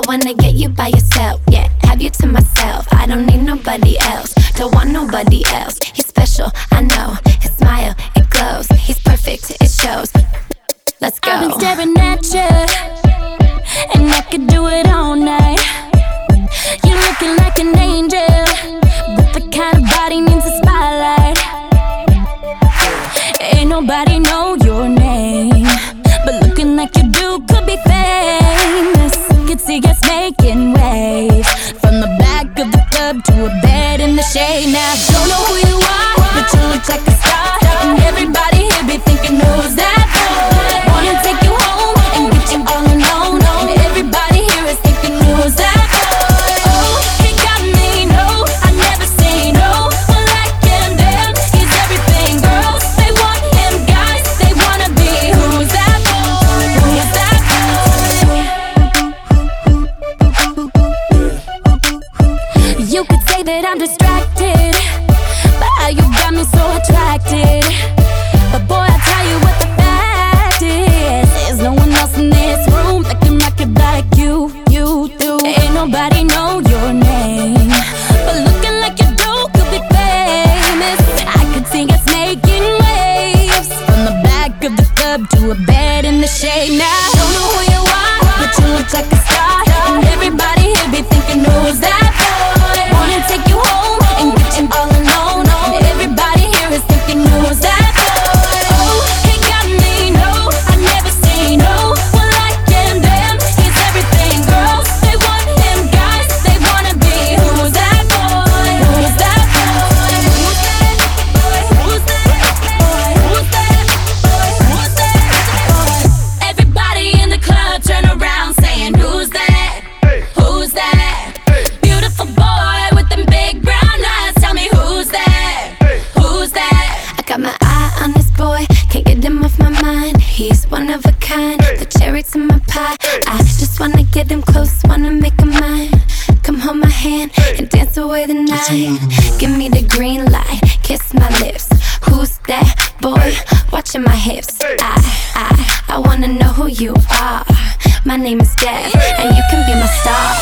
wanna get you by yourself, yeah, have you to myself. I don't need nobody else, don't want nobody else. He's special, I know, his smile, it glows. He's perfect, it shows. Let's go. I've been staring at you, and I could do it all night. You're looking like an angel, but the kind of body needs a spotlight. Ain't nobody know your name, but looking like you do could be famous. Could see us making waves from the back of the club to a bed in the shade. Now don't know who you are, but you look like a star, and everybody here be thinking, who's that boy? Wanna take you home and get you all alone. And everybody here is thinking, who's that boy? Oh, he got me, no, I never say no. Well, like him, damn, he's everything. Girls, they want him, guys, they wanna be. Who's that boy? Who's that boy? You could say that I'm distracted by how you got me so attracted, but boy, I tell you what the fact is, there's no one else in this room that can rock it like you do. Ain't nobody know your name, but looking like you do could be famous. I could see us making waves from the back of the club to a bed in the shade. Now don't know who you are, but you look like a star, and everybody here be thinking, who's that boy? Wanna take you home and get you all alone. And everybody here is thinking, who's that boy? Oh, he got me, no, I never say no. Well, like him, damn, he's everything. Girls, they want him, guys, they wanna be. Who's that boy? Who's that boy? Who's that boy? Who's that boy? Who's that boy? Who's that boy? Everybody in the club turn around saying, who's that? Who's that? Beautiful boy with them big brown eyes. Tell me, who's that? Who's that? I got my eye on this boy, can't get him off my mind. He's one of a kind, the cherry to my pie. I just wanna get him close, wanna make him mine. Come hold my hand and dance away the night. Give me the green light, kiss my lips. Who's that boy? Watching my hips. I wanna know who you are. My name is Deb, and you can be my star.